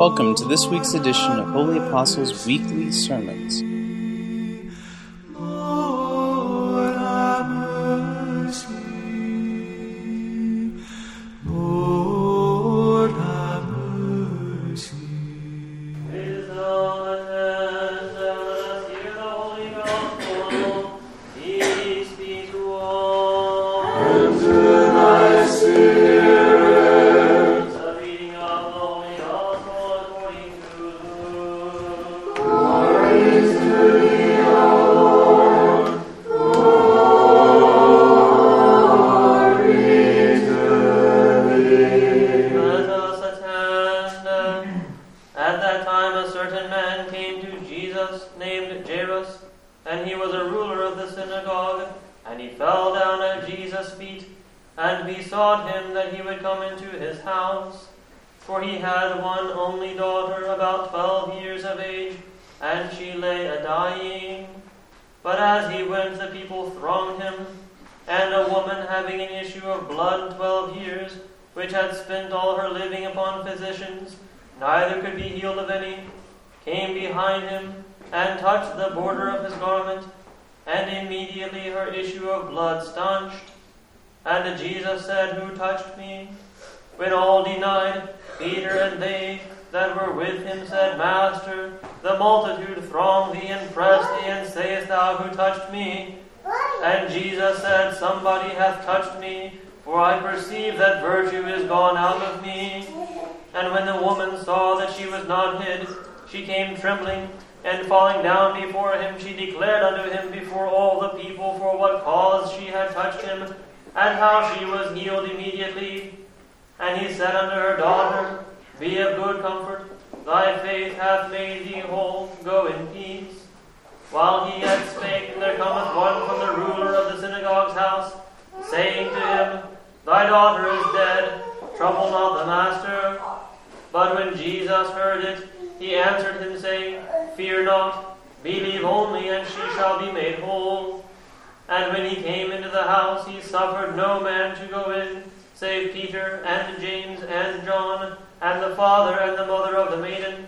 Welcome to this week's edition of Holy Apostles Weekly Sermons. Lord, have mercy. Lord, have mercy. Wisdom and let us hear the Holy Gospel. Peace be to all. And to thy spirit. The reading of the Holy Gospel according to Luke. Glory to thee, O Lord. Glory to thee. Let us attend. At that time a certain man came to Jesus named Jairus, and he was a ruler of the synagogue. And he fell down at Jesus' feet and besought him that he would come into his house. For he had one only daughter, about 12 years of age, and she lay a-dying. But as he went, the people thronged him, and a woman having an issue of blood 12 years, which had spent all her living upon physicians, neither could be healed of any, came behind him, and touched the border of his garment, and immediately her issue of blood stanched. And Jesus said, Who touched me? When all denied, Peter and they that were with him said, Master, the multitude throng thee and press thee, and sayest thou, Who touched me? And Jesus said, Somebody hath touched me, for I perceive that virtue is gone out of me. And when the woman saw that she was not hid, she came trembling, and falling down before him, she declared unto him before all the people for what cause she had touched him, and how she was healed immediately. And he said unto her, Daughter, be of good comfort, thy faith hath made thee whole, go in peace. While he yet spake, there cometh one from the ruler of the synagogue's house, saying to him, Thy daughter is dead, trouble not the master. But when Jesus heard it, he answered him, saying, Fear not, believe only, and she shall be made whole. And when he came into the house, he suffered no man to go in, save Peter and James and John, and the father and the mother of the maiden.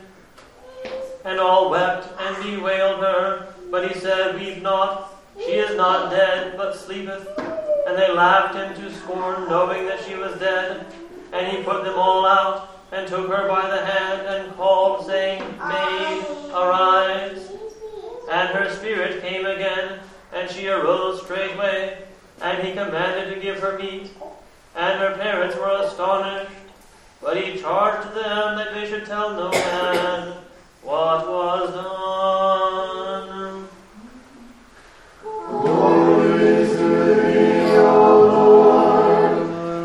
And all wept and bewailed her. But he said, Weep not, she is not dead, but sleepeth. And they laughed him to scorn, knowing that she was dead. And he put them all out, and took her by the hand, and called, saying, Maid, arise. And her spirit came again, and she arose straightway. And he commanded to give her meat. And her parents were astonished. But he charged them that they should tell no man what was done. Glory to thee, O Lord.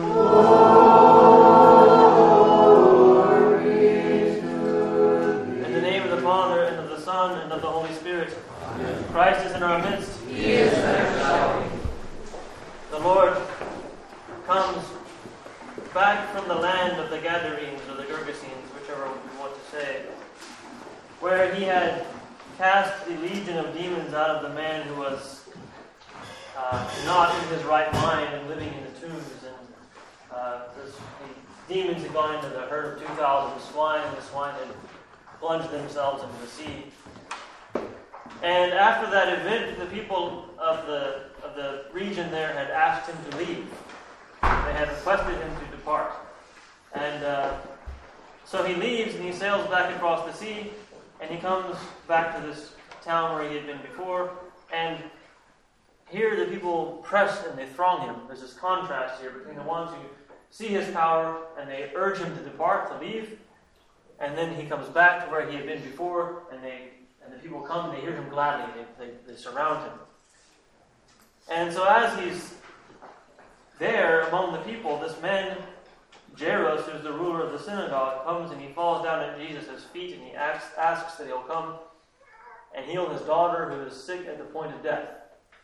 Glory to thee. In the name of the Father, and of the Son, and of the Holy Spirit. Amen. Christ is in our midst. He is there. The Lord comes back from the land of the Gadarenes, or the Gergesenes, whichever you want to say, where he had cast the legion of demons out of the man who was not in his right mind and living in the tombs. And the demons had gone into the herd of 2,000 swine, and the swine had plunged themselves into the sea. And after that event, the people of the region there had asked him to leave. They had requested him to depart. And so he leaves, and he sails back across the sea, and he comes back to this town where he had been before. And here the people press and they throng him. There's this contrast here between the ones who see his power and they urge him to depart, to leave. And then he comes back to where he had been before, and the people come and they hear him gladly. They surround him. And so as he's there among the people, this man, Jairus, who's the ruler of the synagogue, comes and he falls down at Jesus' feet, and he asks that he'll come and heal his daughter, who is sick at the point of death.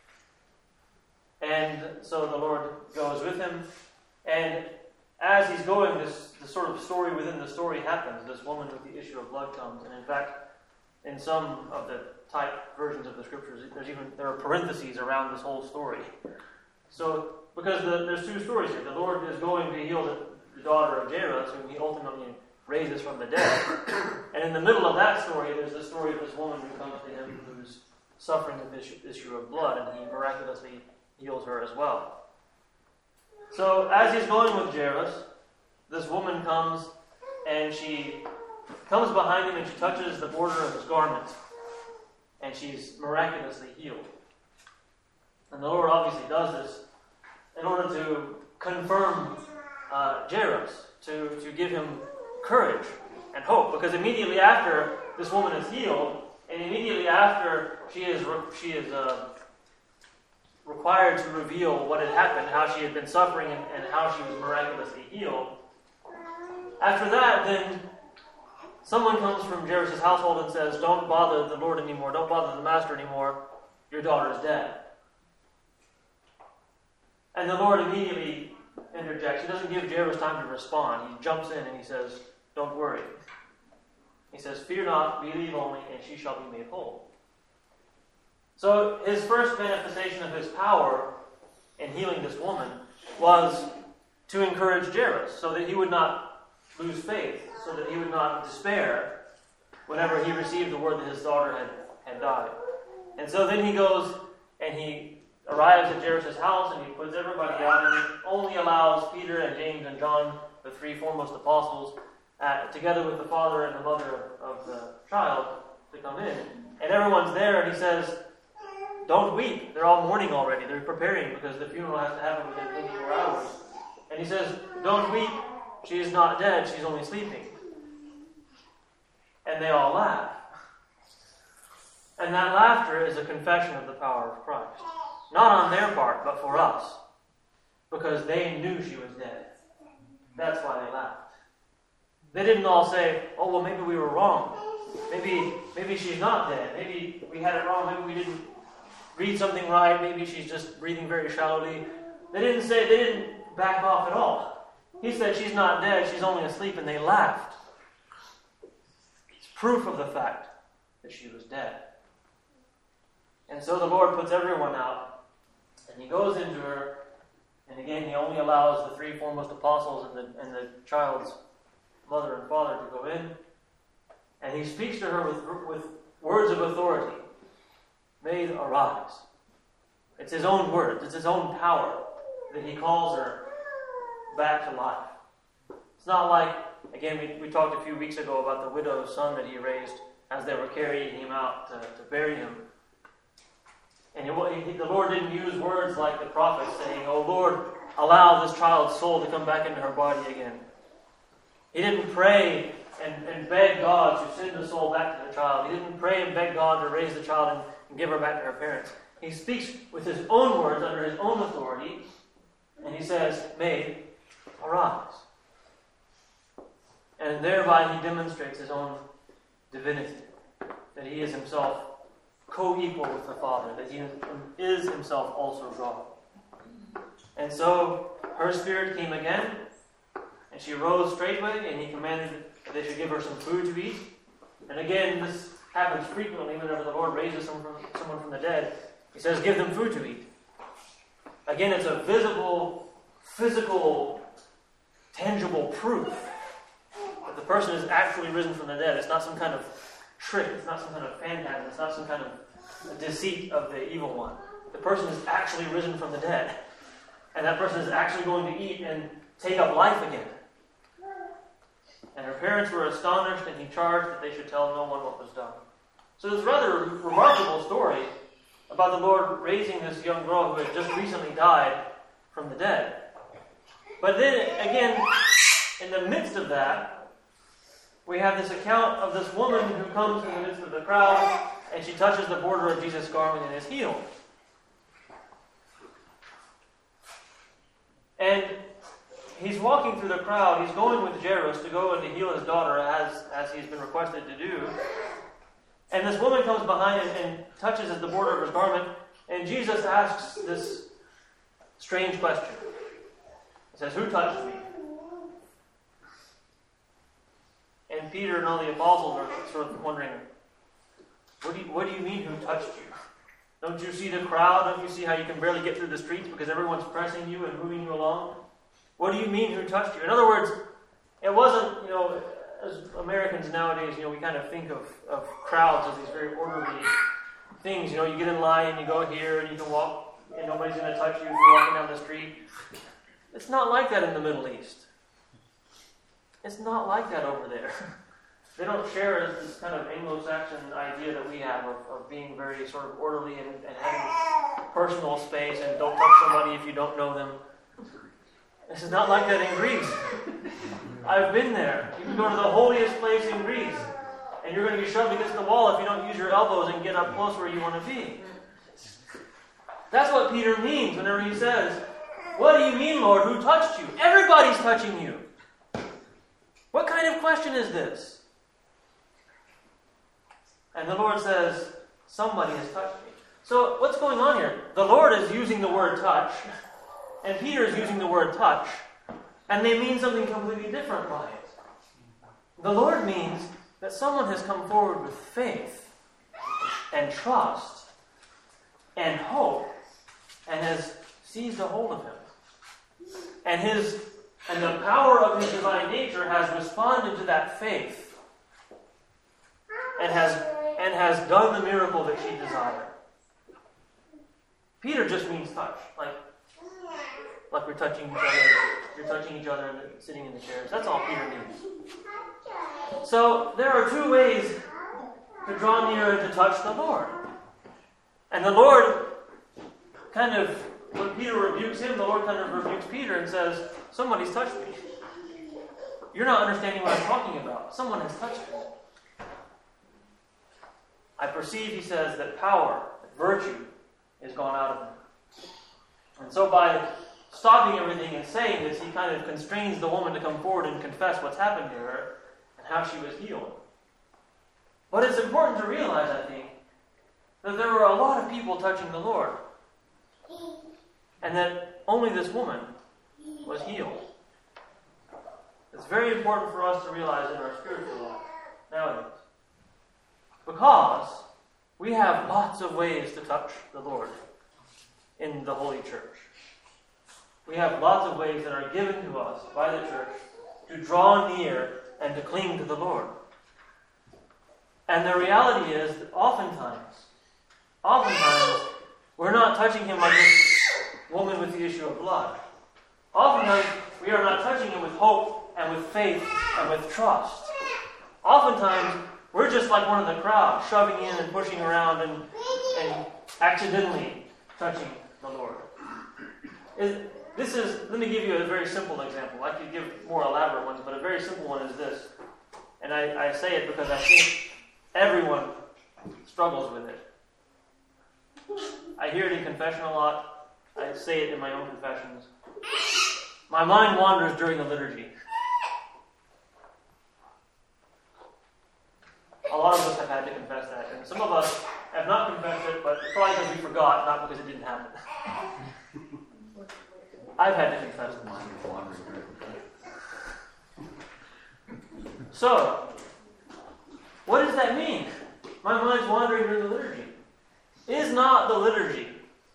And so the Lord goes with him, and as he's going, this sort of story within the story happens. This woman with the issue of blood comes, and in fact, in some of the type versions of the scriptures, there are parentheses around this whole story. So, because there's two stories here. The Lord is going to heal the daughter of Jairus, whom he ultimately raises from the dead. And in the middle of that story, there's the story of this woman who comes to him who's suffering with this issue of blood, and he miraculously heals her as well. So as he's going with Jairus, this woman comes, and she comes behind him and she touches the border of his garment, and she's miraculously healed. And the Lord obviously does this in order to confirm Jairus, to give him courage and hope, because immediately after this woman is healed, and immediately after she is required to reveal what had happened, how she had been suffering, and how she was miraculously healed. After that, then someone comes from Jairus' household and says, "Don't bother the Lord anymore, don't bother the Master anymore, your daughter is dead." And the Lord immediately interjects. He doesn't give Jairus time to respond. He jumps in and he says, "Don't worry." He says, "Fear not, believe only, and she shall be made whole." So his first manifestation of his power in healing this woman was to encourage Jairus, so that he would not lose faith, so that he would not despair whenever he received the word that his daughter had died. And so then he goes and he arrives at Jairus' house, and he puts everybody out, and he only allows Peter and James and John, the three foremost apostles, together with the father and the mother of the child, to come in. And everyone's there, and he says, "Don't weep. They're all mourning already. They're preparing because the funeral has to happen within 24 hours. And he says, "Don't weep. She is not dead. She's only sleeping." And they all laugh. And that laughter is a confession of the power of Christ. Not on their part, but for us. Because they knew she was dead. That's why they laughed. They didn't all say, "Oh, well, maybe we were wrong. Maybe she's not dead. Maybe we had it wrong. Maybe we didn't read something right. Maybe she's just breathing very shallowly." They didn't back off at all. He said, "She's not dead. She's only asleep," and they laughed. It's proof of the fact that she was dead. And so the Lord puts everyone out, and he goes into her, and again he only allows the three foremost apostles and the child's mother and father to go in, and he speaks to her with words of authority. "Maid, arise." It's his own words, it's his own power that he calls her back to life. It's not like, again, we talked a few weeks ago about the widow's son that he raised as they were carrying him out to bury him. And the Lord didn't use words like the prophet saying, "Oh Lord, allow this child's soul to come back into her body again." He didn't pray and beg God to send the soul back to the child. He didn't pray and beg God to raise the child and give her back to her parents. He speaks with his own words under his own authority, and he says, "Maid, arise." And thereby he demonstrates his own divinity, that he is himself co-equal with the Father, that he is himself also God. And so her spirit came again, and she rose straightway, and he commanded that they should give her some food to eat. And again, this happens frequently whenever the Lord raises someone from the dead. He says, "Give them food to eat." Again, it's a visible, physical, tangible proof that the person is actually risen from the dead. It's not some kind of trick. It's not some kind of phantasm. It's not some kind of deceit of the evil one. The person is actually risen from the dead. And that person is actually going to eat and take up life again. And her parents were astonished, and he charged that they should tell no one what was done. So this rather remarkable story about the Lord raising this young girl who had just recently died from the dead. But then, again, in the midst of that, we have this account of this woman who comes in the midst of the crowd, and she touches the border of Jesus' garment and is healed. And he's walking through the crowd. He's going with Jairus to go and to heal his daughter as he's been requested to do. And this woman comes behind him and touches at the border of his garment, and Jesus asks this strange question. He says, "Who touched me?" And Peter and all the apostles are sort of wondering, what do you mean, who touched you? Don't you see the crowd? Don't you see how you can barely get through the streets because everyone's pressing you and moving you along? What do you mean, who touched you? In other words, it wasn't, as Americans nowadays, we kind of think of crowds as these very orderly things. You get in line and you go here and you can walk and nobody's going to touch you if you're walking down the street. It's not like that in the Middle East. It's not like that over there. They don't share this kind of Anglo-Saxon idea that we have of being very sort of orderly and having personal space and don't touch somebody if you don't know them. This is not like that in Greece. I've been there. You can go to the holiest place in Greece and you're going to be shoved against the wall if you don't use your elbows and get up close where you want to be. That's what Peter means whenever he says, "What do you mean, Lord? Who touched you?" Everybody's touching you. What kind of question is this? And the Lord says, somebody has touched me. So what's going on here? The Lord is using the word touch, and Peter is using the word touch, and they mean something completely different by it. The Lord means that someone has come forward with faith and trust and hope and has seized a hold of him. And the power of his divine nature has responded to that faith and has done the miracle that she desired. Peter just means touch, like we're touching each other. You're touching each other and sitting in the chairs. That's all Peter means. So there are two ways to draw near and to touch the Lord. And the Lord when Peter rebukes him, the Lord kind of rebukes Peter and says, somebody's touched me. You're not understanding what I'm talking about. Someone has touched me. I perceive, he says, that power, that virtue, is gone out of him. And so by stopping everything and saying this, he kind of constrains the woman to come forward and confess what's happened to her and how she was healed. But it's important to realize, I think, that there were a lot of people touching the Lord. And that only this woman was healed. It's very important for us to realize in our spiritual life nowadays. Because we have lots of ways to touch the Lord in the Holy Church. We have lots of ways that are given to us by the church to draw near and to cling to the Lord. And the reality is that oftentimes, we're not touching him like this woman with the issue of blood. Oftentimes, we are not touching him with hope and with faith and with trust. Oftentimes, we're just like one of the crowd, shoving in and pushing around and accidentally touching the Lord. Let me give you a very simple example. I could give more elaborate ones, but a very simple one is this. And I say it because I think everyone struggles with it. I hear it in confession a lot. I say it in my own confessions. My mind wanders during the liturgy. A lot of us have had to confess that. And some of us have not confessed it, but probably because we forgot, not because it didn't happen. I've had to confess it. So, what does that mean? My mind's wandering during the liturgy. Is not the liturgy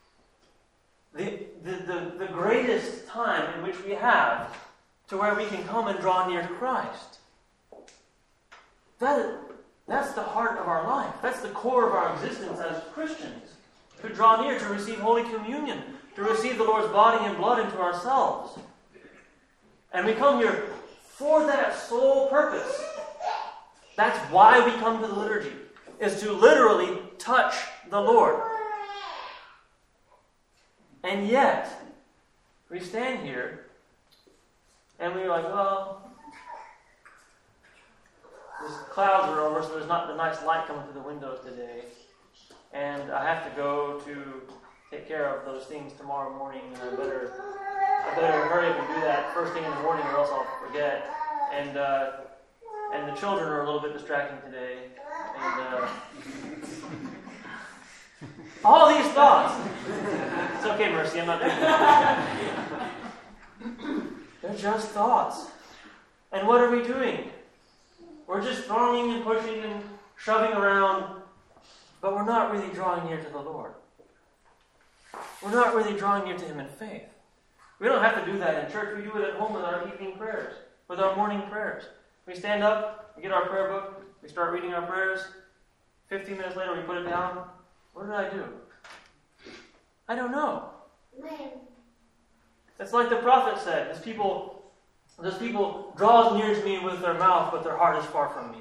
the greatest time in which we have to where we can come and draw near to Christ? That's the heart of our life. That's the core of our existence as Christians. To draw near, to receive Holy Communion, to receive the Lord's body and blood into ourselves. And we come here for that sole purpose. That's why we come to the liturgy, is to literally touch the Lord. And yet, we stand here and we're like, well, the clouds are over, so there's not the nice light coming through the windows today. And I have to go to take care of those things tomorrow morning, and I better hurry up and do that first thing in the morning or else I'll forget. And the children are a little bit distracting today. And all these thoughts. It's okay, Mercy, I'm not doing that. They're just thoughts. And what are we doing? We're just thronging and pushing and shoving around, but we're not really drawing near to the Lord. We're not really drawing near to Him in faith. We don't have to do that in church. We do it at home with our evening prayers, with our morning prayers. We stand up, we get our prayer book, we start reading our prayers. 15 minutes later, we put it down. What did I do? I don't know. It's like the prophet said, this people draws near to me with their mouth, but their heart is far from me.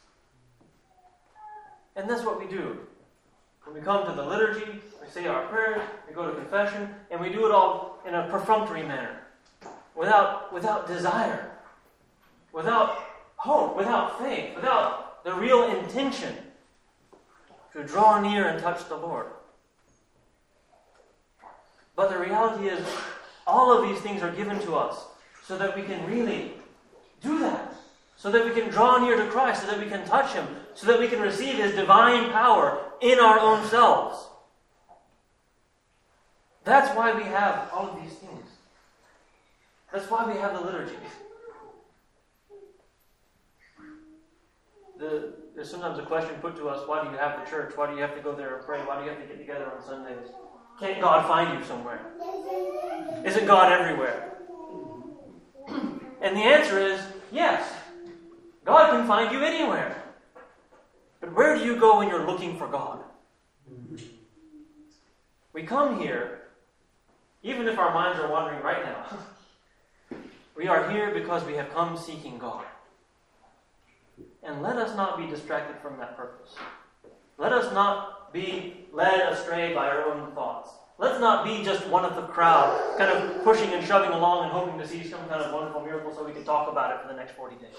And that's what we do. When we come to the liturgy, we say our prayers, we go to confession, and we do it all in a perfunctory manner. Without desire. Without hope, without faith, without the real intention to draw near and touch the Lord. But the reality is, all of these things are given to us so that we can really do that. So that we can draw near to Christ, so that we can touch Him, so that we can receive His divine power in our own selves. That's why we have all of these things. That's why we have the liturgy. There's sometimes a question put to us, why do you have the church? Why do you have to go there and pray? Why do you have to get together on Sundays? Can't God find you somewhere? Isn't God everywhere? And the answer is, yes. God can find you anywhere. But where do you go when you're looking for God? We come here, even if our minds are wandering right now, we are here because we have come seeking God. And let us not be distracted from that purpose. Let us not be led astray by our own thoughts. Let's not be just one of the crowd, kind of pushing and shoving along and hoping to see some kind of wonderful miracle so we can talk about it for the next 40 days.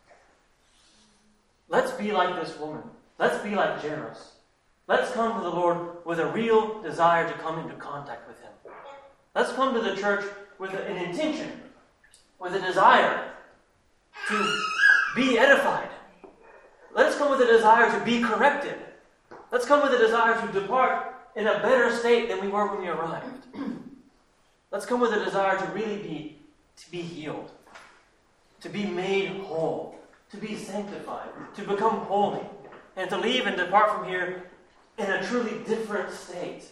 Let's be like this woman. Let's be like Jairus. Let's come to the Lord with a real desire to come into contact with Him. Let's come to the church with an intention, with a desire to be edified. Let's come with a desire to be corrected. Let's come with a desire to depart in a better state than we were when we arrived. Let's come with a desire to really be healed, to be made whole, to be sanctified, to become holy, and to leave and depart from here in a truly different state.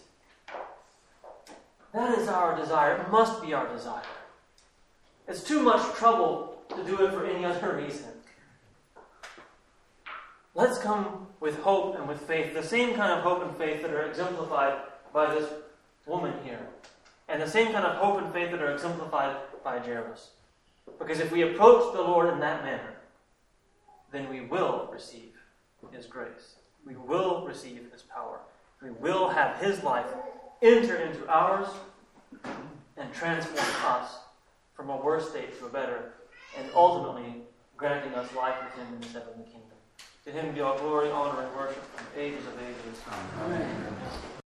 That is our desire. It must be our desire. It's too much trouble to do it for any other reason. Let's come with hope and with faith, the same kind of hope and faith that are exemplified by this woman here, and the same kind of hope and faith that are exemplified by Jairus. Because if we approach the Lord in that manner, then we will receive His grace. We will receive His power. We will have His life enter into ours and transform us from a worse state to a better, and ultimately granting us life with Him in the heavenly kingdom. To Him be all glory, honor, and worship from ages of ages. Amen.